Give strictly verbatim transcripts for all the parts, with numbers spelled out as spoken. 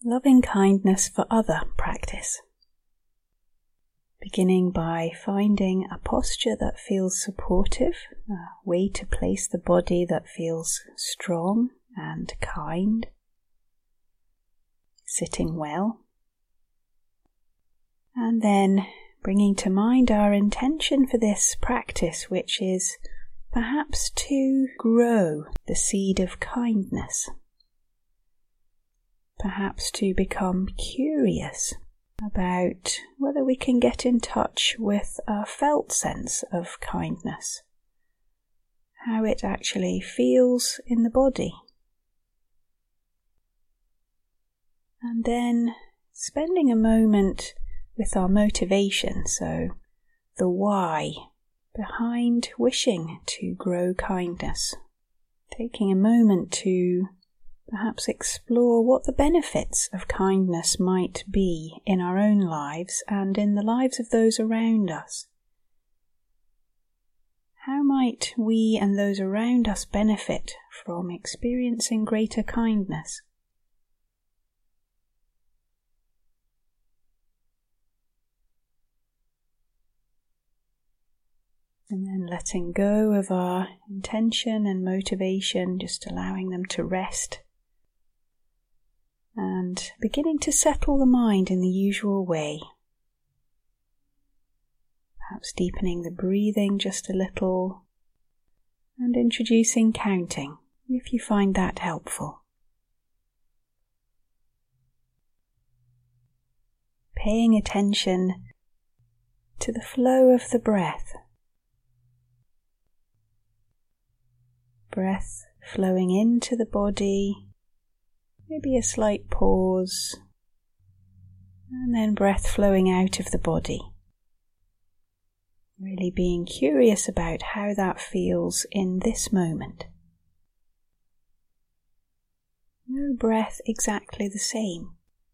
loving kindness for other practice. Beginning by finding a posture that feels supportive, a way to place the body that feels strong and kind, sitting well, and then bringing to mind our intention for this practice, which is perhaps to grow the seed of kindness, perhaps to become curious about whether we can get in touch with a felt sense of kindness, how it actually feels in the body. And then spending a moment with our motivation, so the why behind wishing to grow kindness, taking a moment to perhaps explore what the benefits of kindness might be in our own lives and in the lives of those around us. How might we and those around us benefit from experiencing greater kindness? And then letting go of our intention and motivation, just allowing them to rest. And beginning to settle the mind in the usual way. Perhaps deepening the breathing just a little and introducing counting if you find that helpful. Paying attention to the flow of the breath. Breath flowing into the body. Maybe a slight pause, and then breath flowing out of the body. Really being curious about how that feels in this moment. No breath exactly the same.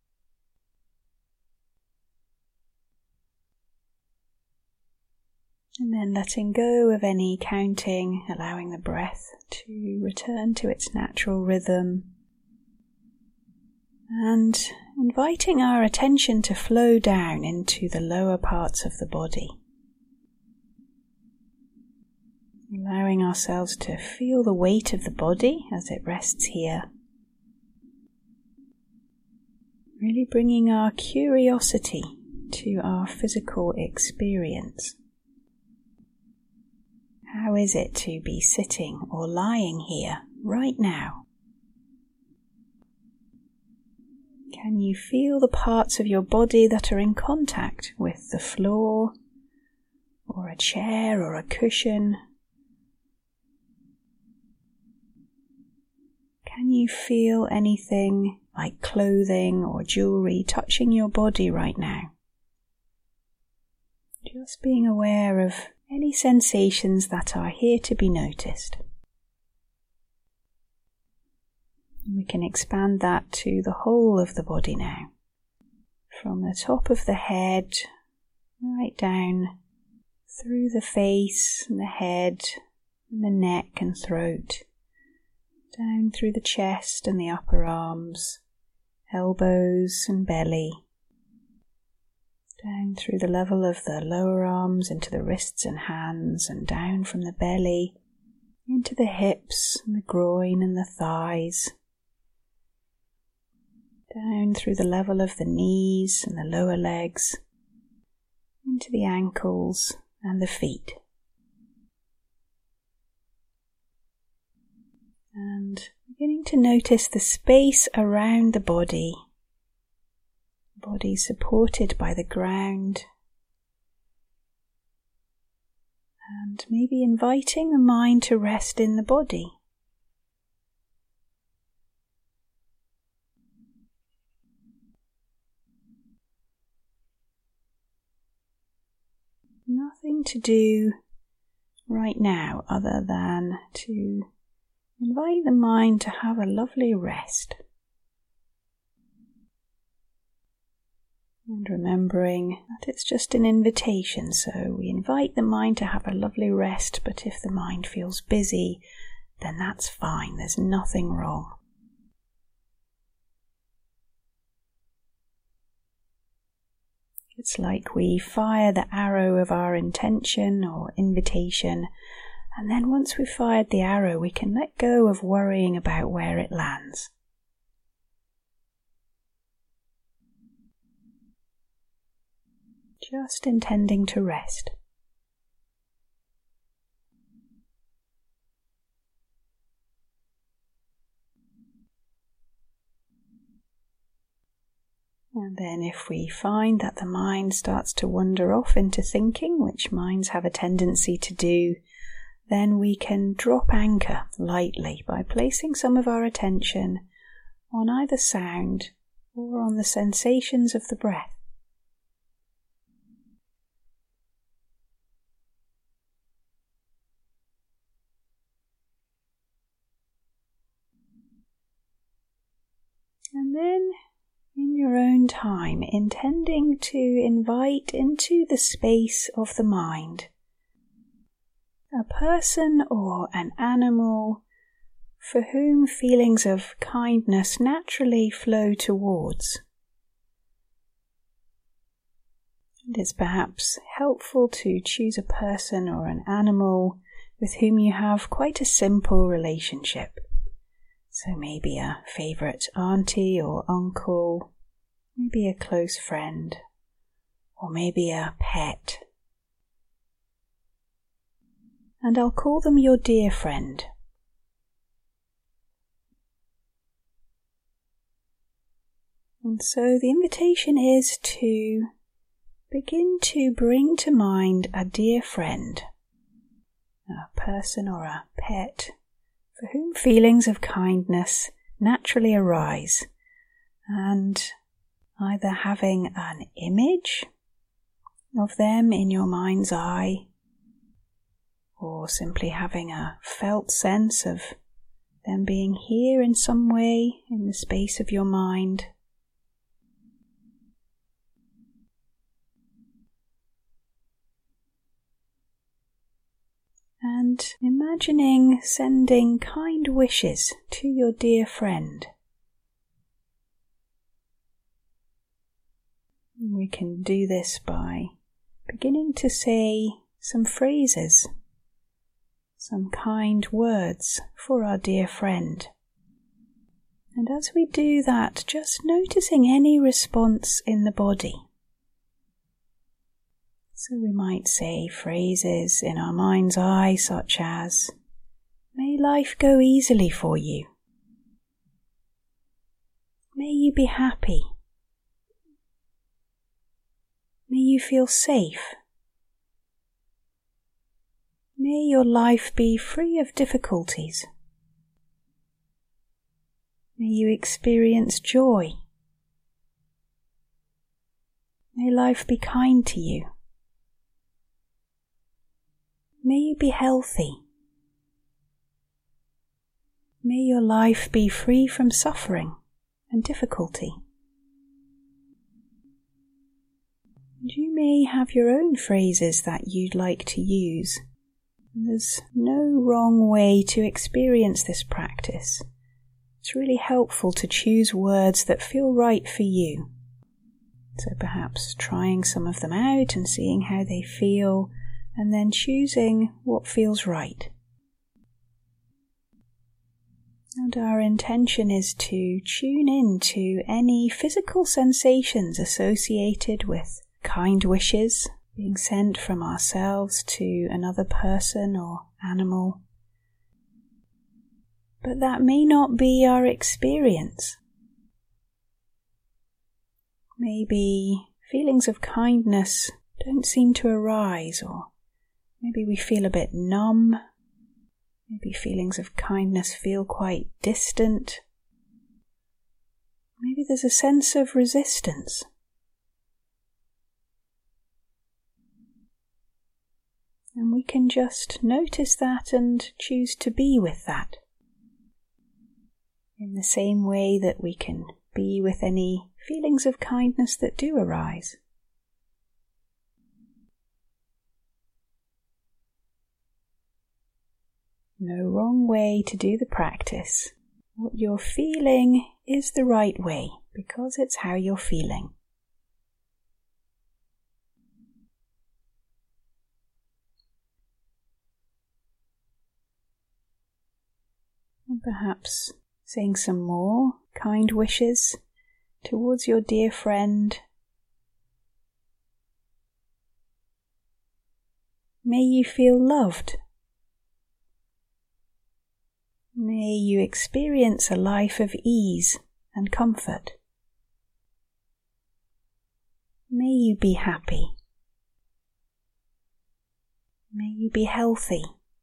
And then letting go of any counting, allowing the breath to return to its natural rhythm. And inviting our attention to flow down into the lower parts of the body. Allowing ourselves to feel the weight of the body as it rests here. Really bringing our curiosity to our physical experience. How is it to be sitting or lying here right now? Can you feel the parts of your body that are in contact with the floor, or a chair or a cushion? Can you feel anything like clothing or jewelry touching your body right now? Just being aware of any sensations that are here to be noticed. We can expand that to the whole of the body now, from the top of the head right down through the face and the head and the neck and throat, down through the chest and the upper arms, elbows and belly, down through the level of the lower arms into the wrists and hands, and down from the belly into the hips and the groin and the thighs, down through the level of the knees and the lower legs, into the ankles and the feet. And beginning to notice the space around the body, body supported by the ground, and maybe inviting the mind to rest in the body. Nothing to do right now other than to invite the mind to have a lovely rest. And remembering that it's just an invitation, so we invite the mind to have a lovely rest, but if the mind feels busy, then that's fine, there's nothing wrong. It's like we fire the arrow of our intention or invitation, and then once we've fired the arrow, we can let go of worrying about where it lands. Just intending to rest. And then if we find that the mind starts to wander off into thinking, which minds have a tendency to do, then we can drop anchor lightly by placing some of our attention on either sound or on the sensations of the breath. And then, in your own time, intending to invite into the space of the mind a person or an animal for whom feelings of kindness naturally flow towards. And it's perhaps helpful to choose a person or an animal with whom you have quite a simple relationship. So maybe a favourite auntie or uncle, maybe a close friend, or maybe a pet. And I'll call them your dear friend. And so the invitation is to begin to bring to mind a dear friend, a person or a pet, for whom feelings of kindness naturally arise, and either having an image of them in your mind's eye, or simply having a felt sense of them being here in some way in the space of your mind. And imagining sending kind wishes to your dear friend. We can do this by beginning to say some phrases, some kind words for our dear friend. And as we do that, just noticing any response in the body. So we might say phrases in our mind's eye such as, "May life go easily for you. May you be happy. May you feel safe. May your life be free of difficulties. May you experience joy. May life be kind to you. May you be healthy. May your life be free from suffering and difficulty." And you may have your own phrases that you'd like to use. There's no wrong way to experience this practice. It's really helpful to choose words that feel right for you. So perhaps trying some of them out and seeing how they feel, and then choosing what feels right. And our intention is to tune in to any physical sensations associated with kind wishes being sent from ourselves to another person or animal. But that may not be our experience. Maybe feelings of kindness don't seem to arise, or maybe we feel a bit numb. Maybe feelings of kindness feel quite distant. Maybe there's a sense of resistance. And we can just notice that and choose to be with that. In the same way that we can be with any feelings of kindness that do arise. No wrong way to do the practice. What you're feeling is the right way, because it's how you're feeling. Perhaps saying some more kind wishes towards your dear friend. May you feel loved. May you experience a life of ease and comfort. May you be happy. May you be healthy.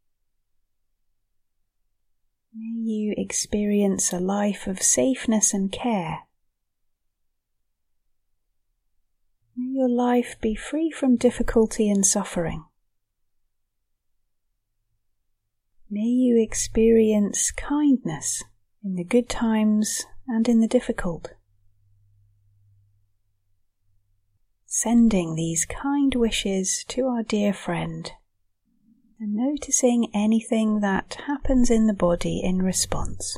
May you experience a life of safeness and care. May your life be free from difficulty and suffering. May you experience kindness in the good times and in the difficult. Sending these kind wishes to our dear friend and noticing anything that happens in the body in response.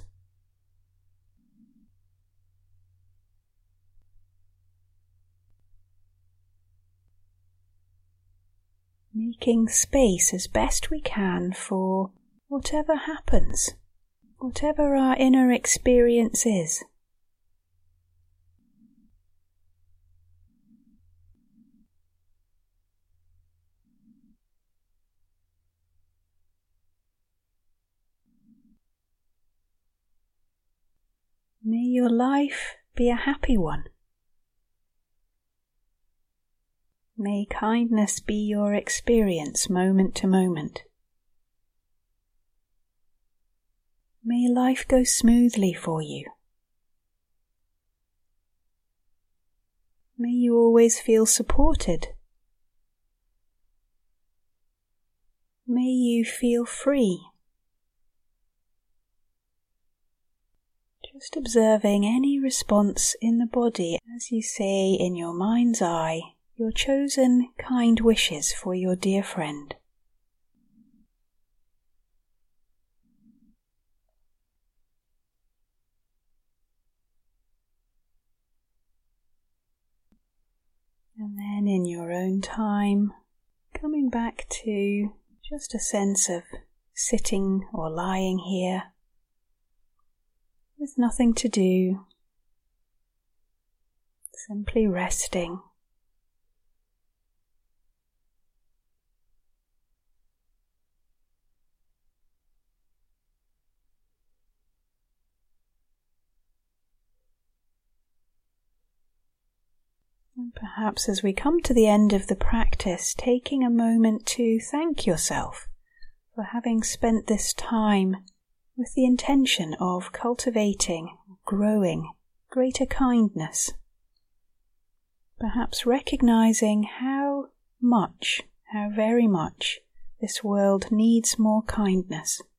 Making space as best we can for whatever happens, whatever our inner experience is. May your life be a happy one. May kindness be your experience moment to moment. May life go smoothly for you. May you always feel supported. May you feel free. Just observing any response in the body as you say in your mind's eye your chosen kind wishes for your dear friend. And then in your own time, coming back to just a sense of sitting or lying here with nothing to do, simply resting. And perhaps as we come to the end of the practice, taking a moment to thank yourself for having spent this time with the intention of cultivating, growing greater kindness. Perhaps recognizing how much, how very much, this world needs more kindness.